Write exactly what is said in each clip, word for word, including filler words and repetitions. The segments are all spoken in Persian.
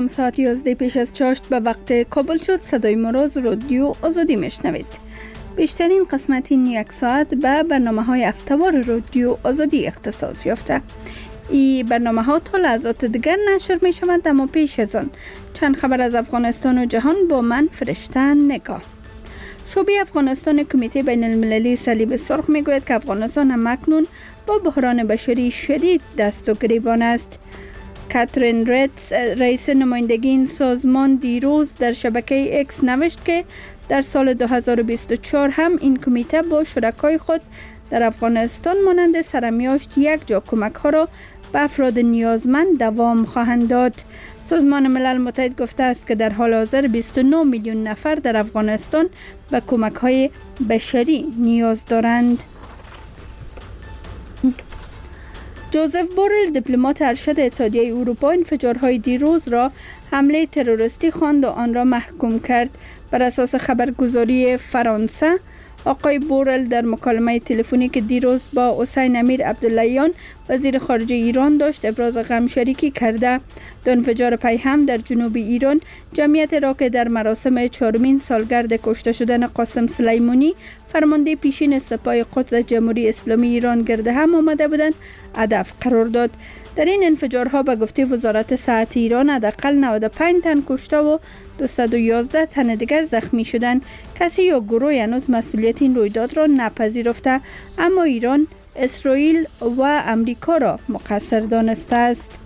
سلام، ساعت یازده پیش از چاشت به وقت کابل شد. صدای مراز رادیو آزادی میشنوید. بیشترین قسمت این یک ساعت به برنامه های هفته‌وار رادیو آزادی اختصاص یافته. این برنامه ها تا لحظات دیگر نشر می شوند، اما پیش از آن چند خبر از افغانستان و جهان با من فرشته نگاه. شعبه افغانستان کمیته بین المللی صلیب سرخ می گوید که افغانستان هم اکنون با بحران بشری شدید دست و گریبان است. کاترین ریتز، رئیس نمایندگی این سازمان، دیروز در شبکه اکس نوشت که در سال دو هزار و بیست و چهار هم این کمیته با شرکای خود در افغانستان مانند سرمیاشت یک جا کمک ها را به افراد نیازمند دوام خواهند داد. سازمان ملل متحد گفته است که در حال حاضر بیست و نه میلیون نفر در افغانستان به کمک های بشری نیاز دارند. جوزف بورل، دیپلمات ارشد اتحادیه اروپا، انفجارهای دیروز را حمله تروریستی خواند و آن را محکوم کرد. بر اساس خبرگزاری فرانسه، آقای بورل در مکالمه تلفنی که دیروز با حسین امیر عبداللهیان وزیر خارجه ایران داشت، ابراز غم شریکی کرده. دو انفجار پی هم در جنوب ایران جمعیت را که در مراسم چهارمین سالگرد کشته شدن قاسم سلیمانی، فرمانده پیشین سپاه قدس جمهوری اسلامی ایران، گرد هم آمده بودند هدف قرار داد. در این انفجارها به گفته وزارت صحت ایران حداقل نود و پنج تن کشته و دویست و یازده تن دیگر زخمی شدند. کسی یا گروه هنوز مسئولیت این رویداد را نپذیرفته، اما ایران، اسرائیل و امریکا را مقصر دانسته است.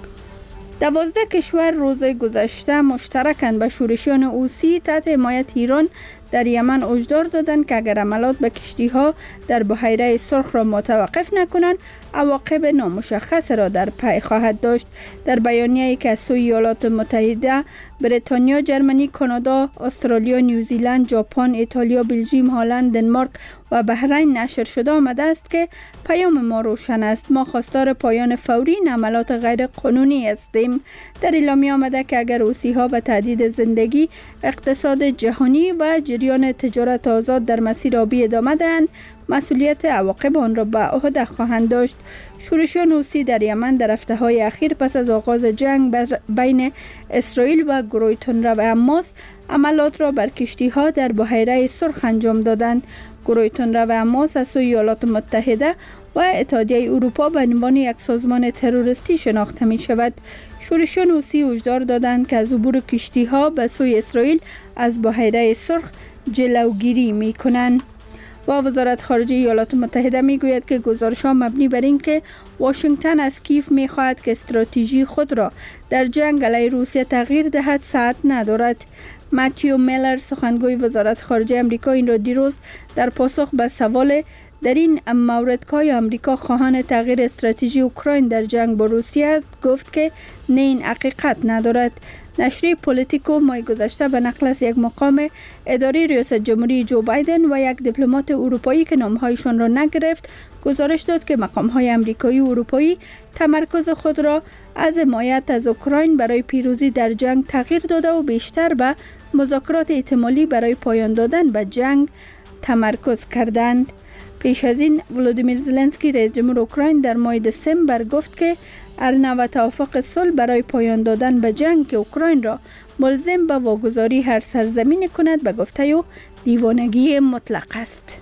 دوازده کشور روز گذشته مشترکاً به شورشیان حوثی تحت حمایت ایران در یمن هشدار دادند که اگر حملات به کشتی‌ها در بحیره سرخ را متوقف نکنند، عواقب نامشخص را در پی خواهد داشت. در بیانیه‌ای که از سوی ایالات متحده، بریتانیا، جرمنی، کانادا، استرالیا، نیوزیلند، ژاپن، ایتالیا، بلژیم، هلند، دنمارک و بحرین نشر شده آمده است که پیام ما روشن است: ما خواستار پایان فوری این حملات غیر قانونی هستیم. در اعلامیه آمده که اگر حوثی‌ها به تهدید زندگی، اقتصاد جهانی و جریان تجارت آزاد در مسیر آبی ادامه دهند، مسئولیت عواقب آن را به عهده خواهند داشت. شورشیان حوثی در یمن در هفته‌های اخیر پس از آغاز جنگ بین اسرائیل و گروه تندرو حماس عملیات را بر کشتی‌ها در بحیره سرخ انجام دادند. گروه تندرو حماس از سوی ایالات متحده و اتحادیه اروپا به عنوان یک سازمان تروریستی شناخته می شود. شورشیان حوثی هشدار دادند که از عبور کشتی‌ها به سوی اسرائیل از بحیره سرخ جلوگیری می کنند. و وزارت خارجه ایالات متحده می گوید که گزارش‌ها مبنی بر این که واشنگتن از کیف می خواهد که استراتژی خود را در جنگ علیه روسیه تغییر دهد صحت ندارد. متیو میلر، سخنگوی وزارت خارجه آمریکا، این را دیروز در پاسخ به سوال در این مورد که آمریکا خواهان تغییر استراتژی اوکراین در جنگ با روسیه است، گفت که نه، این حقیقت ندارد. نشریه پولیتیکو ماه گذشته به نقل از یک مقام اداری ریاست جمهوری جو بایدن و یک دیپلمات اروپایی که نامهایشان را نگرفت گزارش داد که مقام‌های آمریکایی و اروپایی تمرکز خود را از حمایت از اوکراین برای پیروزی در جنگ تغییر داده و بیشتر به مذاکرات احتمالی برای پایان دادن به جنگ تمرکز کردند. پیش از این ولودیمیر زلنسکی، رئیس جمهور اوکراین، در ماه دسامبر گفت که ارنا و توافق صلح برای پایان دادن به جنگ که اوکراین را ملزم به واگذاری هر سرزمینی کند به گفته او دیوانگی مطلق است.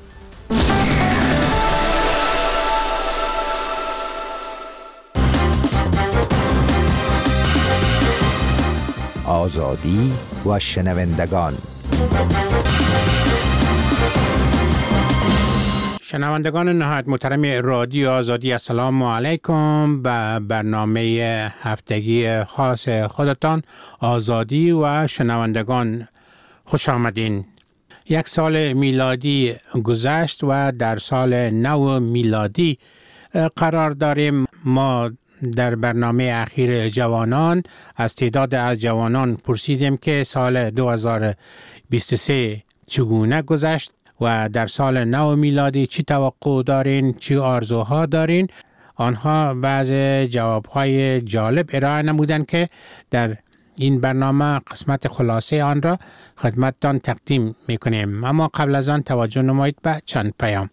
آزادی و شنوندگان. شنوندگان نهایت محترم رادیو آزادی، السلام علیکم. به برنامه هفتگی خاص خودتان آزادی و شنوندگان خوش آمدین. یک سال میلادی گذشت و در سال نو میلادی قرار داریم. ما در برنامه اخیر جوانان از تعداد از جوانان پرسیدیم که سال دو هزار و بیست و سه چگونه گذشت و در سال نو میلادی چی توقع دارین، چی آرزوها دارین. آنها بعض جوابهای جالب ارائه نمودند که در این برنامه قسمت خلاصه آن را خدمتتان تقدیم میکنیم. اما قبل از آن توجه نمایید به چند پیام.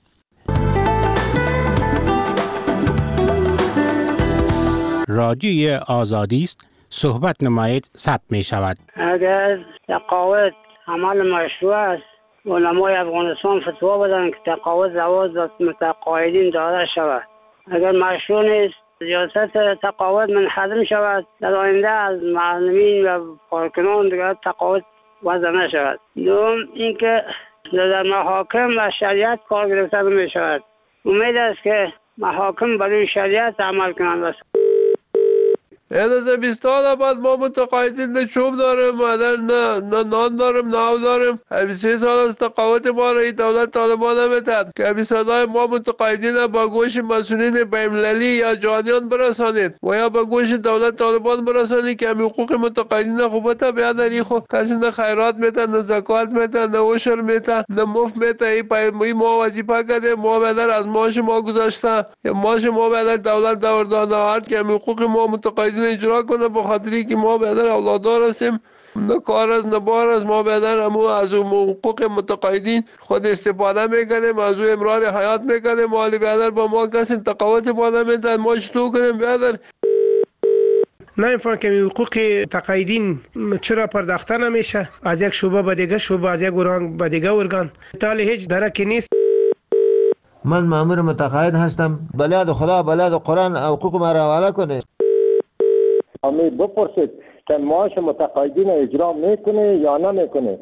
رادیوی آزادی است. صحبت نمایید ثبت می شود. اگر تقاعد عمل مشروع است، علمای افغانستان فتوا بدن که تقاعد زواج متقاعدین داده شود. اگر مشروع نیست، ریاست تقاعد منحدم شود، در آینده از معلمین و کارکنان دیگر تقاعد وضع نشود. دوم اینکه در محاکم و شریعت کار گرفته می شود. امید است که محاکم برای شریعت عمل کنند. از بیست سال بعد ما متقاعدین نه چوب داریم، نه نه نان داریم، نه آب داریم. بیست سال از تقاعد ما را دولت طالبان نمیتد که به صدای ما متقاعدین با گوش مسئولین بین‌المللی یا جهانیان برسانید و یا با گوش دولت طالبان برسانید که حقوق متقاعدین خوبت بیادری خو کسی نه خیرات میتن، نه زکات میتن، نه عشر میتن، نه مفت میتن. این پای ما وظیفه کرده، ما بدر از ماش ما گذاشته یا ماش ما بدر دولت دور داده هر که حقوق ما متقاعدین اجرا کنه، به خاطری که ما بدر اولادار هستیم. نه کار از نه بار از ما بدر همو از حقوق متقاعدین خود استفاده میکنیم، از او امرار حیات میکنیم. مالی بدر با ما کسی تقاعد باده میدن، ما چطور کنیم بدر؟ نمی‌فهمم که حقوق تقاعدین چرا پرداخته نمیشه از یک شعبه به دیگه شعبه، از یک ارگان به دیگه ارگان، تالی هیچ درکی نیست. من مأمور متقاعد هستم، بلاد خدا بلاد قرآن حقوق ما را حواله کنه. امید بپرسید که معاش متقاعدین اجرا میکنه یا نمیکنه.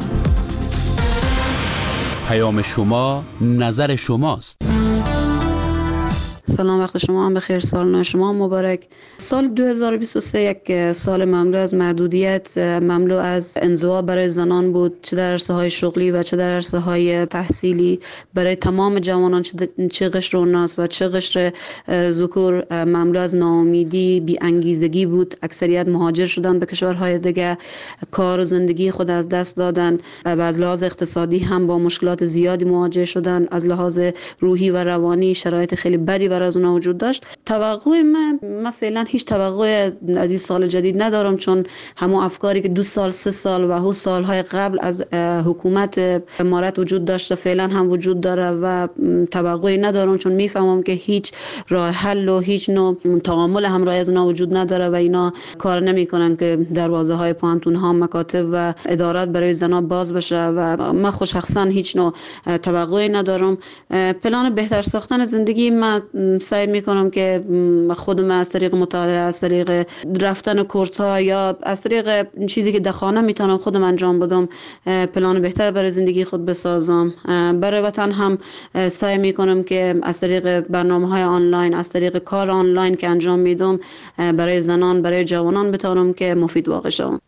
پیام شما نظر شماست. سلام، وقت شما هم بخیر، سال نو شما مبارک. سال دو هزار و بیست و سه یک سال مملو از محدودیت، مملو از انزوا برای زنان بود، چه در عرصه های شغلی و چه در عرصه های تحصیلی. برای تمام جوانان چه قشر و ناس و چه قشر ذکور مملو از ناامیدی، بی انگیزگی بود. اکثریت مهاجر شدن به کشورهای دیگه، کار و زندگی خود از دست دادن و از لحاظ اقتصادی هم با مشکلات زیادی مواجه شدن. از لحاظ روحی و روانی شرایط خیلی بدی برای از اونها وجود داشت. توقع من من فعلا هیچ توقع از این سال جدید ندارم، چون همون افکاری که دو سال سه سال و هو سالهای قبل از حکومت امارات وجود داشته فعلا هم وجود داره و توقعی ندارم، چون میفهمم که هیچ راه حل و هیچ نوع تعامل همراه از اونها وجود نداره و اینا کار نمیکنن که دروازه های پانتون ها، مکاتب و ادارات برای زنان باز بشه و من خود شخصا هیچ نوع توقعی ندارم. پلان بهتر ساختن زندگی من سعی میکنم که خودم از طریق مطالعه، از طریق رفتن کورس ها یا از طریق چیزی که در خانه میتونم خودم انجام بدم پلان بهتر برای زندگی خود بسازم. برای وطن هم سعی میکنم که از طریق برنامه های آنلاین، از طریق کار آنلاین که انجام میدم برای زنان، برای جوانان بتونم که مفید واقع شوم.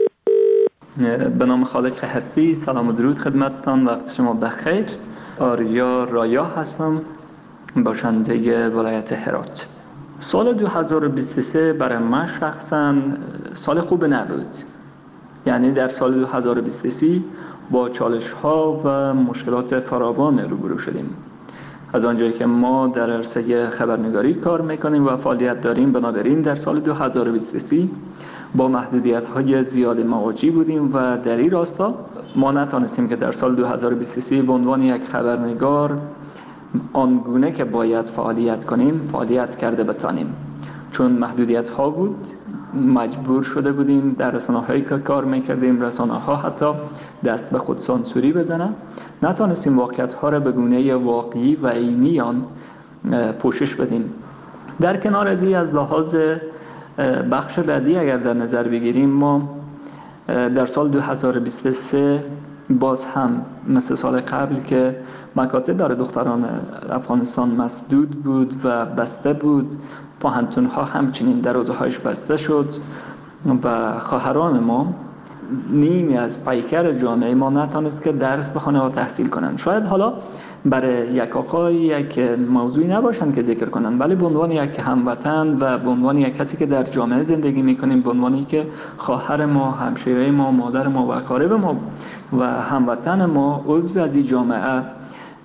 به نام خالق هستی، سلام و درود خدمتتان، وقت شما بخیر. آریا رایا هستم، باشنده ولایت هرات. سال دو هزار و بیست و سه برای من شخصا سال خوب نبود. یعنی در سال دو هزار و بیست و سه با چالش ها و مشکلات فراوان روبرو شدیم. از آنجایی که ما در عرصه خبرنگاری کار میکنیم و فعالیت داریم، بنابراین در سال دو هزار و بیست و سه با محدودیت های زیاد مواجه بودیم و در این راستا ما نتانستیم که در سال دو هزار و بیست و سه به عنوان یک خبرنگار آنگونه که باید فعالیت کنیم فعالیت کرده بتانیم، چون محدودیت ها بود. مجبور شده بودیم در رسانه هایی که کار میکردیم رسانه ها حتی دست به خود سانسوری بزنن، نتانستیم واقعیت ها را به گونه واقعی و عینی آن پوشش بدیم. در کنار از این، از لحاظ بخش بعدی اگر در نظر بگیریم، ما در سال دو هزار و بیست و سه باز هم مثل سال قبل که مکاتب برای دختران افغانستان مسدود بود و بسته بود، پوهنتون ها همچنین دروازه هایش بسته شد و خواهران ما نیمی از پیکر جامعه ما نتانست که درس بخونه و تحصیل کنند. شاید حالا برای یک آقای یک موضوعی نباشن که ذکر کنن، ولی به عنوان یک هموطن و به عنوان یک کسی که در جامعه زندگی میکنیم، به عنوانی که خواهر ما، همشیره ما، مادر ما و اقارب ما و هموطن ما عضو از این جامعه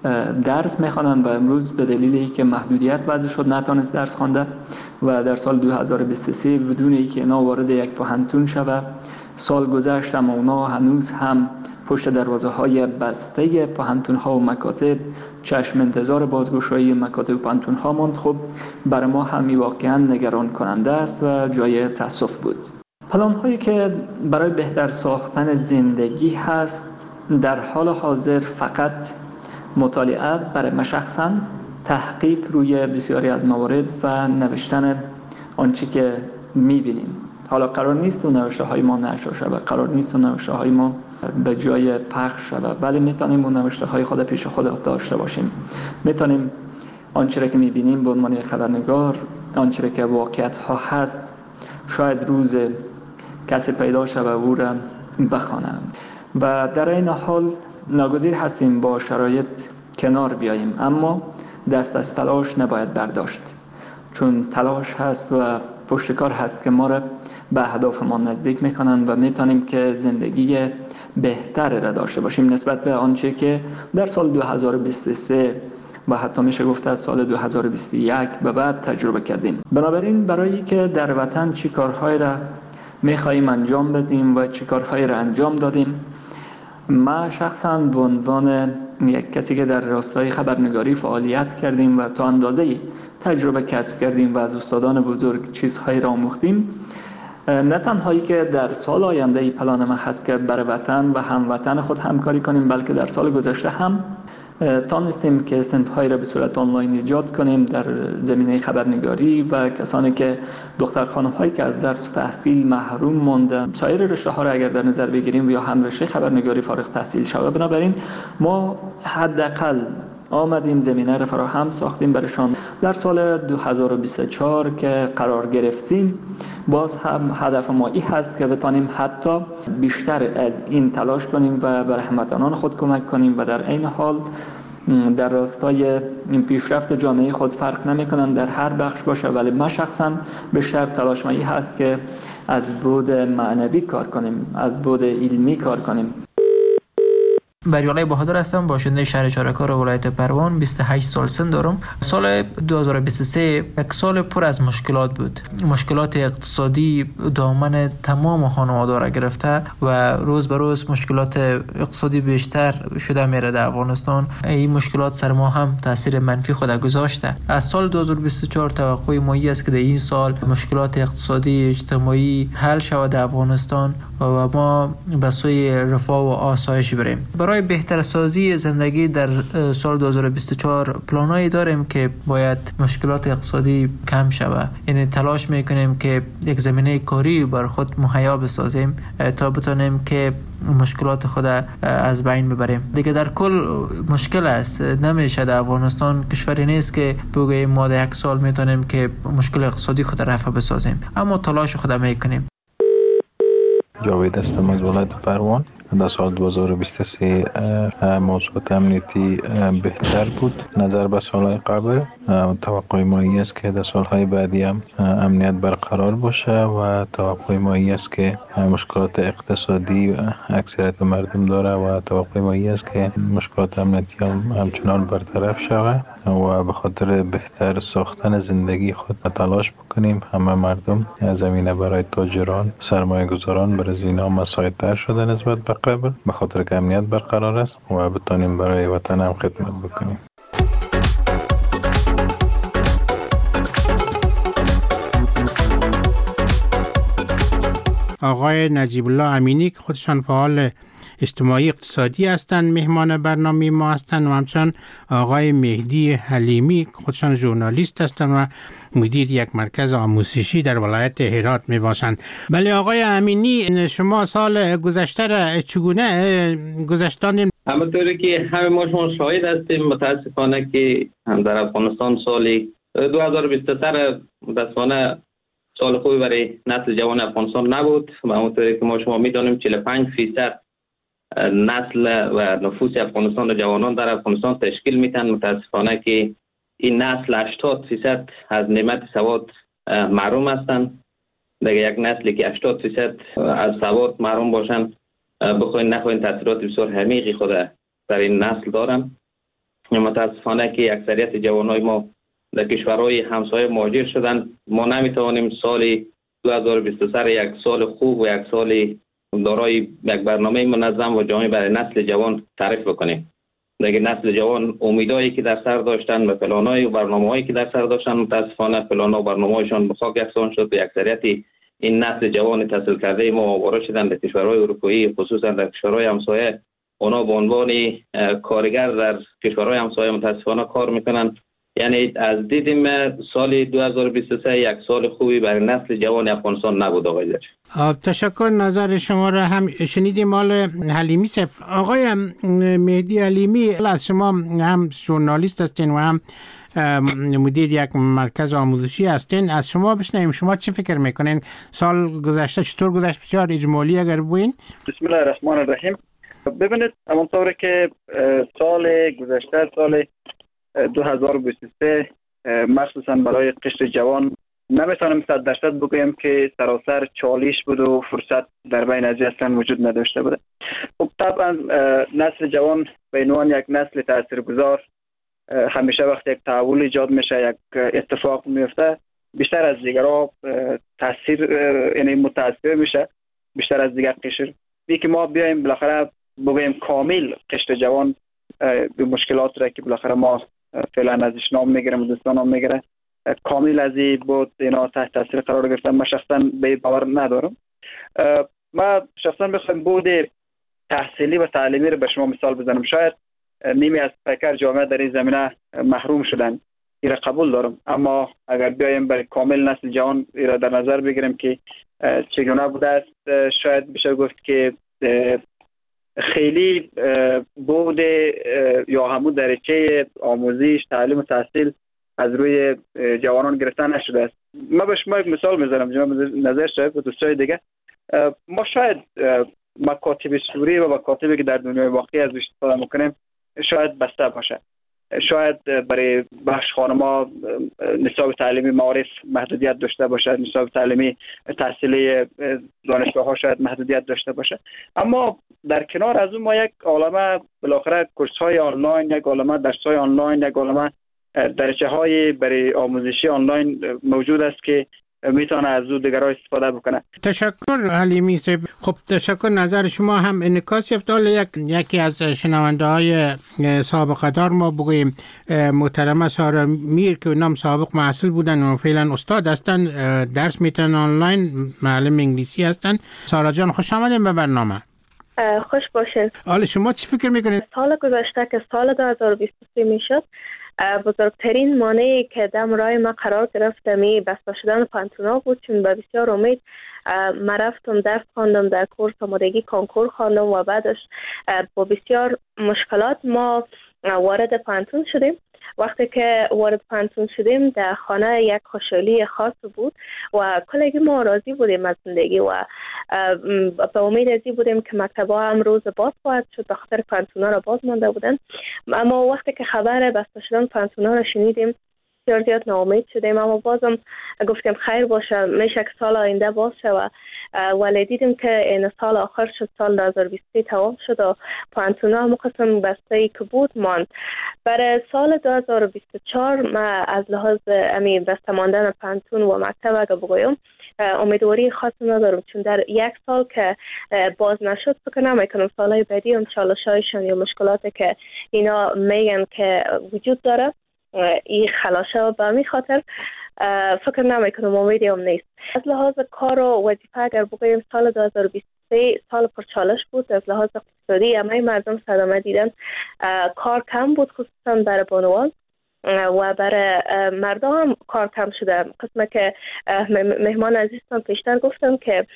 درس میخوانند و امروز به دلیلی که محدودیت وضع شد نتونست درس خوانده و در سال دو هزار و بیست و سه بدون اینکه اینا وارد یک پوهنتون شود سال گذشت اما اونا هنوز هم پشت دروازه های بسته پوهنتون ها و مکاتب چشم انتظار بازگشایی مکاتب و پوهنتون ها ماند. خب برای ما هم واقعا نگران کننده است و جای تأسف بود. پلان هایی که برای بهتر ساختن زندگی هست در حال حاضر فقط مطالعه برای من شخصا، تحقیق روی بسیاری از موارد و نوشتن آنچه که میبینیم. حالا قرار نیست اون نوشته های ما نشر شود، قرار نیست اون نوشته های ما به جای پخش شود، ولی میتونیم اون نوشته های خود پیش خود داشته باشیم. میتونیم آنچه را که میبینیم به عنوان خبرنگار، آنچه را که واقعیت ها هست، شاید روز کسی پیدا شود و او را بخوانم و در این حال ناگزیر هستیم با شرایط کنار بیاییم، اما دست از تلاش نباید برداشت، چون تلاش هست و پشتکار هست که ما را به اهدافمان نزدیک میکنند و میتونیم که زندگی بهتری را داشته باشیم نسبت به آنچه که در سال دو هزار و بیست و سه و حتی میشه گفت از سال دو هزار و بیست و یک به بعد تجربه کردیم. بنابراین برای که در وطن چی کارهایی را میخواییم انجام بدیم و چی کارهایی را انجام دادیم، ما شخصا به عنوان یک کسی که در راستای خبرنگاری فعالیت کردیم و تا اندازه‌ای تجربه کسب کردیم و از استادان بزرگ چیزهایی را آموختیم، نه تنهایی که در سال آینده ای پلان ما هست که برای وطن و هموطن خود همکاری کنیم، بلکه در سال گذشته هم تانستیم که صنف‌هایی را به صورت آنلاین ایجاد کنیم در زمینه خبرنگاری و کسانی که دختر خانم‌هایی که از درس و تحصیل محروم ماندن، سایر رشته‌ها را اگر در نظر بگیریم یا هم رشته خبرنگاری فارغ التحصیل شود. بنابراین ما حداقل آمدیم زمینه را فراهم ساختیم برشان. در سال دو هزار و بیست و چهار که قرار گرفتیم باز هم هدف ما این هست که بتانیم حتی بیشتر از این تلاش کنیم و بر هموطنان خود کمک کنیم و در این حال در راستای این پیشرفت جامعه خود فرق نمی کنند در هر بخش باشه، ولی ما شخصا بیشتر تلاش ما این هست که از بود معنوی کار کنیم، از بود علمی کار کنیم. بریالای بهادر هستم، باشنده شهر چارکار ولایت پروان. بیست و هشت سال سن دارم. سال دو هزار و بیست و سه یک سال پر از مشکلات بود. مشکلات اقتصادی دامن تمام خانواده را گرفته و روز به روز مشکلات اقتصادی بیشتر شده میره در افغانستان. این مشکلات سر ما هم تاثیر منفی خود گذاشته. از سال دو هزار و بیست و چهار توقع ما است که در این سال مشکلات اقتصادی اجتماعی حل شود در افغانستان و ما به سوی رفاه و آسایش بریم. برای بهتر سازی زندگی در سال دو هزار و بیست و چهار پلانایی داریم که باید مشکلات اقتصادی کم شود. یعنی تلاش میکنیم که یک زمینه کاری بر خود مهیا بسازیم تا بتونیم که مشکلات خود از بین ببریم. دیگه در کل مشکل است، نمیشه در افغانستان کشوری نیست که بگوییم ما در یک سال میتونیم که مشکل اقتصادی خود رفع بسازیم، اما تلاش خود میکنیم. جاوید هستم از ولایت پروان. در سال دو هزار و بیست و سه موضوعات امنیتی بهتر بود نظر به سالهای قبل. توقع ما این است که در سالهای بعدی هم امنیت برقرار باشه و توقع ما این است که مشکلات اقتصادی اکثریت مردم داره و توقع ما این است که مشکلات امنیتی هم همچنان برطرف شود و به خاطر بهتر ساختن زندگی خود تلاش بکنیم. همه مردم زمینه برای تاجران، سرمایه گذاران برای اینا مساعدتر شده نسبت به قبل، به خاطر که امنیت برقرار است و بتونیم برای وطن هم خدمت بکنیم. آقای نجیب الله امینی که خودشان فعال اجتماعی اقتصادی هستند مهمان برنامه ما هستند و همچنان آقای مهدی حلیمی که خودشان ژورنالیست هستند و مدیر یک مرکز آموزشی در ولایت هرات می باشند. بله آقای امینی، شما سال گذشته را چگونه گذشتاندین؟ همونطوری که همه ما شما شاهد هستیم، متاسفانه که هم در افغانستان سال دو هزار و بیست و سه متاسفانه سال خوبی برای نسل جوان افغانستان نبود و همونطوری که ما شما میدانیم چهل و پنج درصد نسل و نفوس افغانستان و جوانان در افغانستان تشکیل میتن. متاسفانه که این نسل هشتاد درصد از نعمت سواد محروم هستند. دیگه یک نسلی که هشتاد درصد از سواد محروم باشن، بخواین نخواین تاثیرات بسیار عمیقی خود در این نسل دارن متاسفانه که اکثریت جوانای ما در کشورهای همسایه مهاجر شدن. ما نمیتوانیم سال دو هزار و بیست و سه یک سال خوب و یک سال دارای یک برنامه منظم و جامع برای نسل جوان تعریف بکنیم. دیگه نسل جوان امیدایی که در سر داشتن و پلانای و برنامه‌هایی که در سر داشتن متاسفانه پلانا و برنامه‌هایشان به خاک یکسان شد و اکثریت این نسل جوان تحصیل کرده ما آواره شدن در کشورهای اروپایی، خصوصا در کشورهای همسایه. اونا به عنوان کارگر در کشورهای همسایه متاسفانه کار میکنن. یعنی از دیدیم سال دو هزار و بیست و سه یک سال خوبی برای نسل جوان افغانستان نبود. آقای درش تشکر. نظر شما را هم شنیدیم. مال حلیمی صف. آقای مهدی حلیمی، از شما هم ژورنالیست هستین و هم مدیر یک مرکز آموزشی هستین. از شما بشنویم شما چه فکر میکنین؟ سال گذشته چطور گذشت؟ بسیار اجمالی اگر بگوین. بسم الله الرحمن الرحیم. ببینید همونطور که سال گذشته سال دو هزار و بیست و سه مخصوصا برای قشر جوان نمیتونم صد درصد بگویم که سراسر چالش بود و فرصت در بین از اصلا وجود نداشته بوده. خب طبعا نسل جوان به عنوان یک نسل تاثیرگذار همیشه وقتی یک تحول ایجاد میشه، یک اتفاق میفته، بیشتر از دیگرها تاثیر یعنی متاثر میشه بیشتر از دیگر قشر. بی که ما بیایم بالاخره بگویم کامل قشر جوان به مشکلات را که بالاخره ما فعلا ازش نام میگیرم و دوستان نام میگیره کامل از این بود اینا تحت تاثیر قرار گرفتن. من شخصا به باور ندارم. ما شخصا بخوایم بود تحصیلی و تعلیمی رو به شما مثال بزنم، شاید نیمی از پیکر جامعه در این زمینه محروم شدن، این را قبول دارم. اما اگر بیایم برای کامل نسل جوان این را در نظر بگیریم که چگونه بوده است، شاید بشه گفت که خیلی بود یا همون درجه آموزش تعلیم و تحصیل از روی جوانان گرفتن نشده است. ما به شما یک مثال میزنم جناب نظر شاید و دوستای دیگه. ما شاید مکاتب سوری و مکاتبی که در دنیای واقعی از استفاده میکنیم شاید بسته باشه. شاید برای بخش خانما نصاب تعلیمی معارف محدودیت داشته باشه، نصاب تعلیمی تحصیلی دانشگاه ها شاید محدودیت داشته باشه. اما در کنار از اون ما یک عالمه بالاخره کورس های آنلاین، یک عالمه درس های آنلاین، یک عالمه درجه های برای آموزشی آنلاین موجود است که میتونه از او دیگرها استفاده بکنه. تشکر حلیمی صاحب. خب تشکر. نظر شما هم انعکاس یافت. یک یکی از شنونده های سابقه دار ما بگوییم محترمه سارا میر که نام سابق محصل بودن و فعلا استاد هستن، درس میتونن آنلاین، معلم انگلیسی هستن. سارا جان خوش آمدین به برنامه. خوش باشین. حالا شما چی فکر میکنید؟ سال گذشته که سال دو هزار و بیست و سه میشد، بزرگترین مانعی که دم رای ما قرار گرفت می بسته شدن پانتونا بود، چون به بسیار امید ما رفتم درس خواندم، در کورس آمادگی کنکور خواندم و بعدش با بسیار مشکلات ما وارد پانتون شدیم. وقتی که وارد پانتون شدیم در خانه یک خوشحالی خاص بود و کلگی ما راضی بودیم از زندگی و به امید ازی بودیم که مکتبا هم روز باز خواهد شد، به خاطر پانتونا را باز مانده بودن. اما وقتی که خبر بسته شدن پانتونا را شنیدیم بسیار زیاد ناامید شدیم، اما بازم گفتیم خیر باشه، میشه که سال آینده باز شود. ولی دیدیم که این سال آخر شد، سال دو هزار و بیست و سه تمام شد و پانتونا هم قسم بسته‌ای که بود ماند. برای سال دو هزار و بیست و چهار ما از لحاظ امی بسته ماندن پانتون و مکتب اگه بگویم امیدواری خاص ندارم، چون در یک سال که باز نشد فکر نمیکنم سالهای بعدی هم چالش‌هایشان یا مشکلاتی که اینا میگن که وجود داره این خلاصه به می خاطر فکر نمیکنم، امیدی هم نیست. از لحاظ کار و وظیفه اگر بگویم سال دو هزار و بیست و سه سال پرچالش بود. از لحاظ اقتصادی همه مردم صدمه دیدن، کار کم بود خصوصا برای بانوان و برای مردم هم کار کم شده. قسمه که مهمان عزیزتان پیشتر گفتم که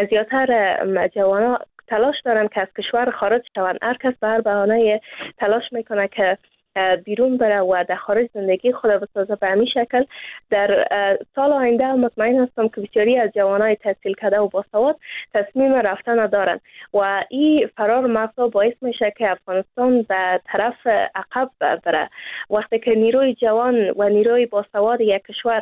زیادتر جوانا تلاش دارن که از کشور خارج شوند. هر کس به هر بهانه تلاش میکنه که بیرون بره و در خارج زندگی خود بسازه. به همین شکل در سال آینده مطمئن هستم که بسیاری از جوانای تحصیل کرده و باسواد تصمیم رفتن دارن و این فرار مغزا باعث میشه که افغانستان به طرف عقب بره. وقتی که نیروی جوان و نیروی باسواد یک کشور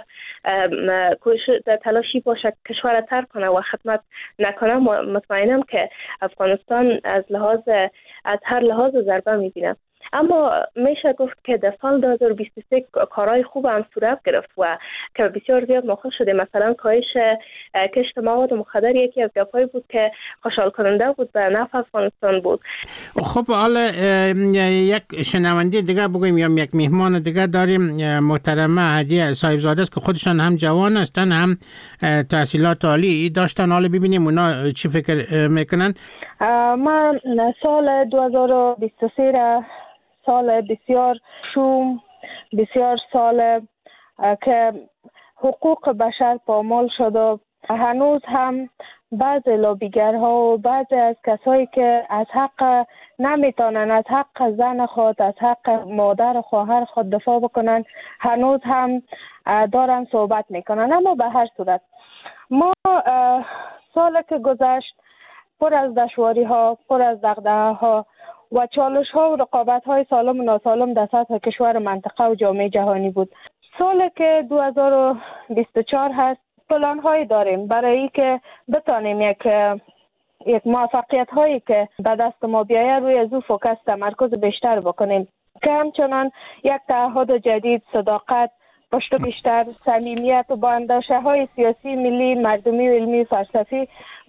در تلاشی باشه کشور ترک کنه و خدمت نکنه، مطمئنم که افغانستان از لحاظ از هر لحاظ ضربه میبینه. اما میشه گفت که در سال دو هزار و بیست و سه کارهای خوب هم صورت گرفت و که بسیار زیاد موفق شده. مثلا کاهش کشت مواد مخدر یکی از گپایی بود که خوشحال کننده بود به نفع افغانستان بود. خب حالا یک شنونده دیگه بگویم یا یک مهمان دیگه داریم، محترمه هدیه صاحبزاده است که خودشان هم جوان هستن هم تحصیلات عالی داشتن. حالا ببینیم اونا چی فکر میکنن. من سال دو هزار و بیست و سه را سال بسیار شوم، بسیار سال که حقوق بشر پامال شد و هنوز هم بعضی لابیگرها و بعضی از کسایی که از حق نمیتونن از حق زن خود، از حق مادر خواهر خود دفاع بکنن هنوز هم دارن صحبت میکنن. اما به هر صورت ما سال که گذشت پر از دشواری ها، پر از دغدغه ها و چالش ها و رقابت های سالم و ناسالم در سطح کشور منطقه و جامعه جهانی بود. سال که دو هزار و بیست و چهار هست پلان هایی داریم برای اینکه بتانیم یک یک موفقیت هایی که به دست ما بیاید روی از او فوکس تمرکز بیشتر بکنیم که همچنان یک تعهد جدید، صداقت، پشت بیشتر، صمیمیت و با اندیشه های سیاسی، ملی، مردمی و علمی فلسفی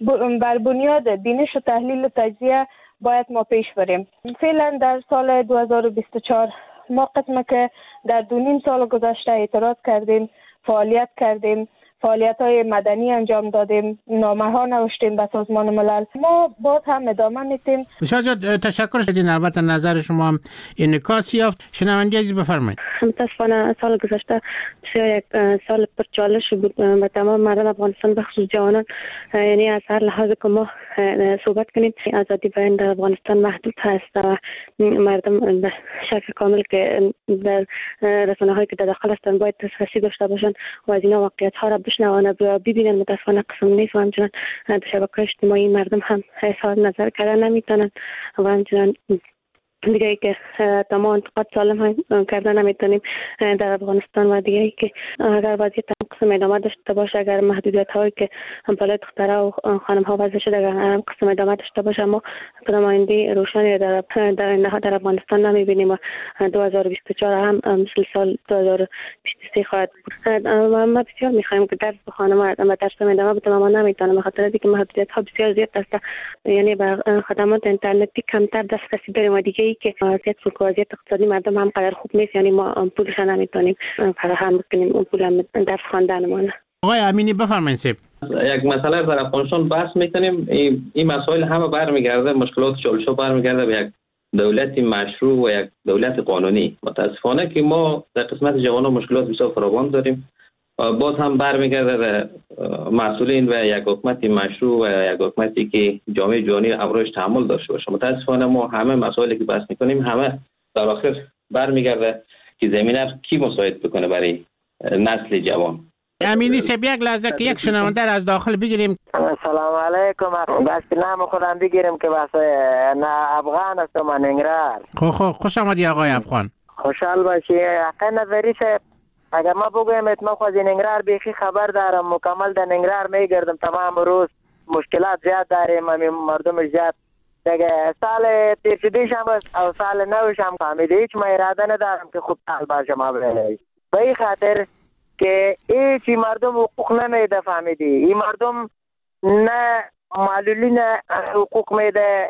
بر بنیاد بینش و تحلیل و تجزیه باید ما پیش بریم. فعلا در سال دو هزار و بیست و چهار ما قسمه که در دو نیم سال گذشته اعتراض کردیم، فعالیت کردیم، فعالیت های مدنی انجام دادیم، نامه ها نوشتیم به سازمان ملل. ما باز هم ادامه میتیم. بسیار زیاد تشکر شدین. البته نظر شما هم انعکاس یافت. شنونده عزیز بفرمایید. متاسفانه سال گذشته بسیار یک سال پرچالش بود به تمام مردم افغانستان به خصوص جوانان. یعنی از هر لحاظ که ما صحبت کنیم آزادی بیان در افغانستان محدود هست و مردم به شکل کامل که در رسانه هایی که در داخل هستند باید دسترسی داشته باشند و از اینا واقعیت ها را بشنوند و ببینن. متاسفانه قسم نیست و همچنان در شبکه اجتماعی مردم هم اظهار نظر کردن نمیتونن و همچنان دیگه ای که تمام انتقاد سالم هم کردن نمیتونیم در افغانستان و دیگه ای که اگر وضعیت قسم ادامه داشته باشه، اگر محدودیت هایی که بالای دخترها و خانم ها وضع شده اگر قسم ادامه داشته باشه ما نماینده روشنی در در اینها در افغانستان نمیبینیم و دو هزار و بیست و چهار هم مثل سال دو هزار و بیست و سه خواهد بود. ما بسیار میخوایم که درس بخوانم و درس ادامه بدم اما نمیتونم به خاطر اینکه محدودیت ها بسیار زیاد است. یعنی به خدمات اینترنتی کمتر دسترسی داریم و دیگه ای که وضعیت وضعیت اقتصادی مردم هم قدر خوب نیست. یعنی ما پولش نمیتونیم فراهم کنیم اون پول هم درس خواندنمون. آقای امینی بفرمایید. سیب یک مسئله در افغانستان بحث میکنیم، این این مسائل همه برمیگرده، مشکلات چالش‌ها برمیگرده به یک دولت مشروع و یک دولت قانونی. متاسفانه که ما در قسمت جوانان مشکلات بسیار فراوان داریم. باز هم برمیگرده به مسئولین و یک حکومت مشروع و یک حکومتی که جامعه جهانی امروز تحمل داشته باشه. متاسفانه ما همه مسائلی که بحث میکنیم همه در آخر برمیگرده که زمینه کی مساعد بکنه برای نسل جوان. امینی سب یک لحظه که یک شنونده از داخل بگیریم. سلام علیکم. بس نام خودم بگیریم که بس نه افغان است من انگرار. خو خو خوش آمدی آقای افغان. خوشحال باشی. حق نظری شه اگر ما بگویم اتما خود ننگرار بیخی خبر دارم، مکمل در ننگرار میگردم تمام روز، مشکلات زیاد داریم، مردم زیاد دیگه سال تیر شدیش هم او سال نوش هم فهمیده هیچ ما اراده ندارم که خوب سال باشم ابراهی به این خاطر که هیچی مردم حقوق نمیده فهمیدی. این مردم نه معلولین حقوق میده،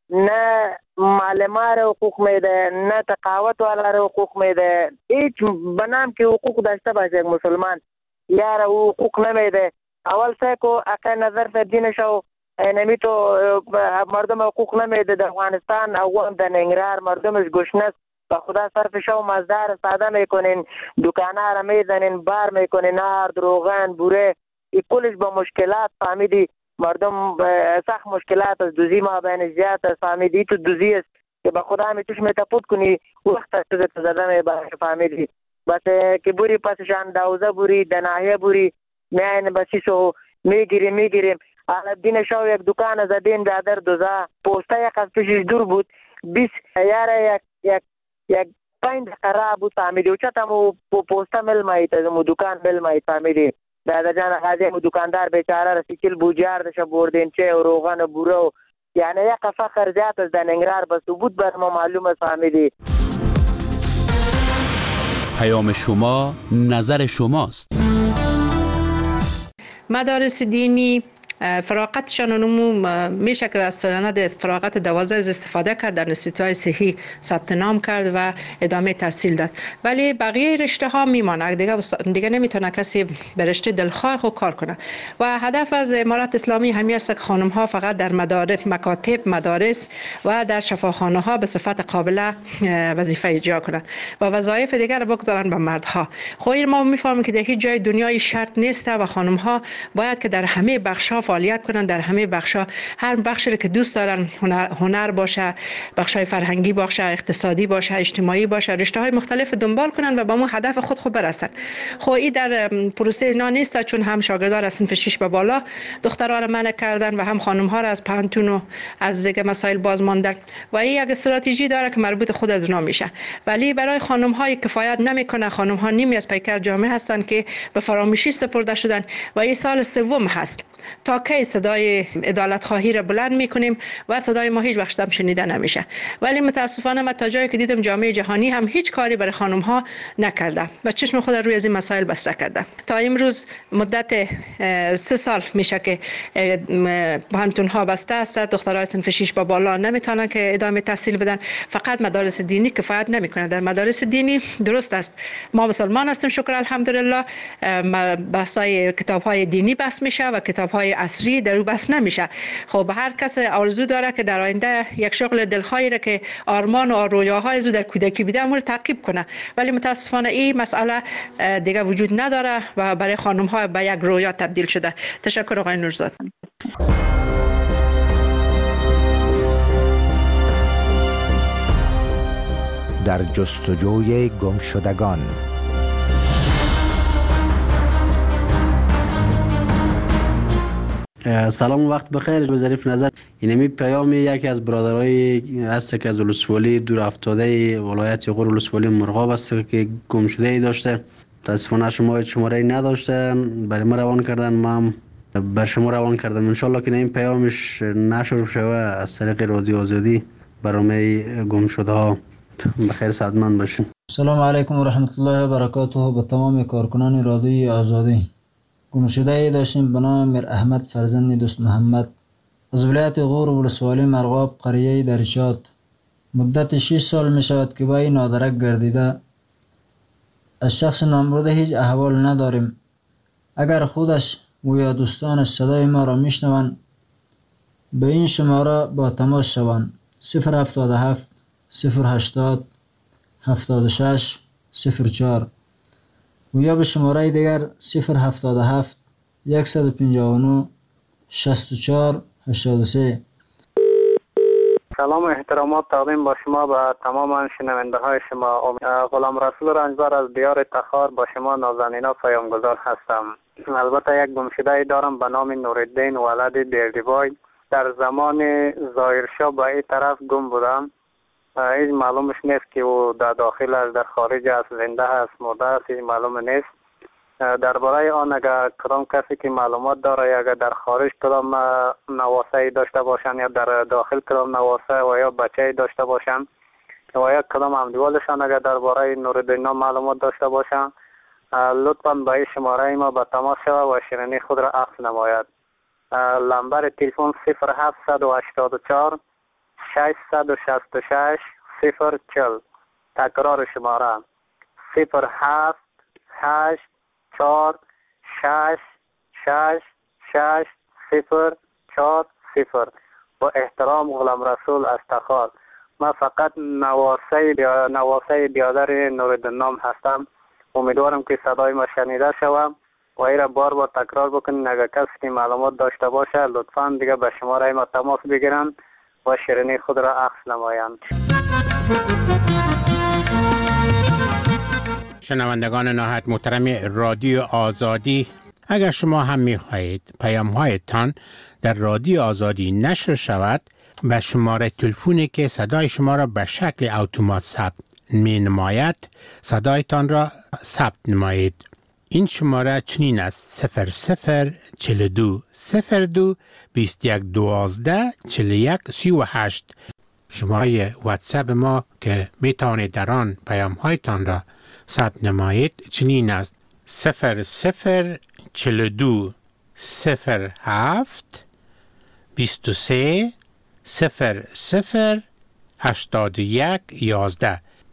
نه معلمان را حقوق میده، نه تقاوت والا را حقوق میده. هیچ بنام که حقوق داشته باشه یک مسلمان یار او حقوق نمیده. اول سه کو اقا نظر فر دینش او نمی تو مردم حقوق نمیده در افغانستان او هم در ننگرهار مردمش گشنه است. با خدا صرف شو مزدار ساده میکنین، دکانه را میزنین، بار میکنین، نار، روغن، بوره، این کلش با مشکلات فهمیدی. مردم سخت مشکلات از دوزی ما بین زیاد است فهمیدی. تو دوزی است که با خدا می توش میتپود کنی وقت است تو زده می باشه فهمیدی. بس که بوری پسشان دوزه بوری دناهیه بوری میاین بسی سو میگیریم میگیریم. الدین شو یک دکان زدیم دادر دوزه پوسته یک از پیشش دور بود بیس یاره یک یک یک پایین خراب بود فهمیدی. و چطمو پوسته مل مایید از مو دکان مل مایید فهمیدی. دادا جان خازی مو دکاندار بیچاره رسیکل بوجار دشه بردین چه و روغن و بورو. یعنی یک فخر زیاد از دنگرار بس بود بر ما معلوم است فهمیدی. پیام شما نظر شماست. مدارس دینی فراغتشان نمو میشه که از سند فراغت دوازده استفاده کرد، در انستیتوهای صحی ثبت نام کرد و ادامه تحصیل داد، ولی بقیه رشته ها میمانه دیگه دیگه نمیتونه کسی به رشته دلخواه خود کار کنه و هدف از امارت اسلامی همین است که خانم ها فقط در مدارس، مکاتب، مدارس و در شفاخانه ها به صفت قابل وظیفه اجرا کنند و وظایف دیگر را بگذارن به مردها. خب ما میفهمیم که در هیچ جای دنیای شرط نیست و خانم ها باید که در همه بخش ها فعالیت کنن، در همه بخشا، هر بخشی که دوست دارن، هنر, هنر باشه، بخشای فرهنگی باشه، اقتصادی باشه، اجتماعی باشه، رشته های مختلف دنبال کنن و به اون هدف خود خود برسن. خب این در پروسه اینا نیست، چون هم شاگردان از صنف شش به بالا دخترها را منع کردن و هم خانم ها را از پانتون و از دیگه مسائل باز ماندن و این یک استراتژی داره که مربوط خود از اونا میشه، ولی برای خانم های کفایت نمیکنه. خانم ها نیمی از پیکر جامعه هستن که به فراموشی سپرده شدن و این سال سوم هست تا کی صدای عدالت خواهی را بلند میکنیم و صدای ما هیچ وقت هم شنیده نمیشه. ولی متاسفانه من تا جایی که دیدم جامعه جهانی هم هیچ کاری برای خانم ها نکرده و چشم خود روی از این مسائل بسته کرده. تا امروز مدت سه سال میشه که پانتون ها بسته است، دخترای صنف شش با بالا نمیتونن که ادامه تحصیل بدن. فقط مدارس دینی کفایت نمیکنه. در مدارس دینی درست است ما مسلمان هستیم، شکر الحمدلله، بحثای کتاب های دینی بحث میشه و کتاب های عصری در بس نمیشه. خب هر کس آرزو داره که در آینده یک شغل دلخواهی را که آرمان و رویاهای زو در کودکی بیده امور تعقیب کنه، ولی متاسفانه این مسئله دیگه وجود نداره و برای خانم ها به یک رویا تبدیل شده. تشکر آقای نورزاد. در جستجوی گمشدگان. سلام و وقت بخیر. به ظریف نظر اینمی پیام یکی از برادرای است که از ولسوالی دور افتاده ولایت غور ولسوالی مرغاب است که گم شده ای داشته. متاسفانه شما شماره ای نداشتن، برای ما روان کردن، ما هم بر شما روان کردم. ان شاء الله که این پیامش نشر شوه از طریق رادیو آزادی برنامه گم شده ها. بخیر سعادتمند باشین. سلام علیکم و رحمت الله و برکاته به تمام کارکنان رادیوی آزادی. گمشده ای داشتیم به نام میر احمد فرزند دوست محمد از ولایت غور ولسوالی مرغاب قریه درشات. مدت شش سال می شود که با این نادرک گردیده. از شخص نامبرده هیچ احوال نداریم. اگر خودش و یا دوستانش صدای ما را می شنوند به این شماره با تماس شوند: صفر هفتاد و هفت صفر هشتاد هفتاد و شش صفر چهار و یا به شماره دیگر صفر هفتاد و هفت صد و پنجاه و نه شصت و چهار هشتاد و سه. سلام و احترامات تقدیم با شما به تمام شنونده های شما. غلام رسول رنجبر از دیار تخار با شما نازنینا پیامگذار هستم. البته یک گمشده دارم به نام نورالدین ولد دیردیبای. در زمان ظاهرشاه به این طرف گم بودم. هیچ معلومش نیست که او در داخل است، در خارج است، زنده است، مرده است، هیچ معلوم نیست. درباره آن اگر کدام کسی که معلومات داره، اگر در خارج کدام نواسه داشته باشن یا در داخل کدام نواسه و یا بچه داشته باشن و یا کدام همدیوالشان اگر درباره نورالدین معلومات داشته باشن، لطفاً به این شماره ما به تماس شود و شیرینی خود را عکس نماید. لمبر تلفن صفر هفت هشت چهار ششصد و شصت و شش صفر چهل. تکرار شماره صفر هفت هشت چهار شش شش شش صفر چهار صفر. با احترام غلام رسول از تخار. من فقط نواسه نواسه بیادر نورالدین نام هستم. امیدوارم که صدای ما شنیده شوم و این را بار بار تکرار بکنین. اگر کسی که معلومات داشته باشه لطفاً دیگه به شماره ما تماس بگیرن و شیرینی خود را عکس نمایند. شنوندگان نهایت محترم رادیو آزادی، اگر شما هم می خواهید پیام هایتان در رادیو آزادی نشر شود، به شماره تلفنی که صدای شما را به شکل اتومات ثبت می نماید صدایتان را ثبت نمایید. این شماره چنین است: صفر صفر چهل و دو صفر دو بیست و یک دوازده چهل و یک سی و هشت. شماره واتساپ ما که می توانید در آن پیام هایتان را ثبت نمایید چنین است: صفر صفر چل دو صفر هفت بیست و سه صفر صفر هشتاد و یک یازده.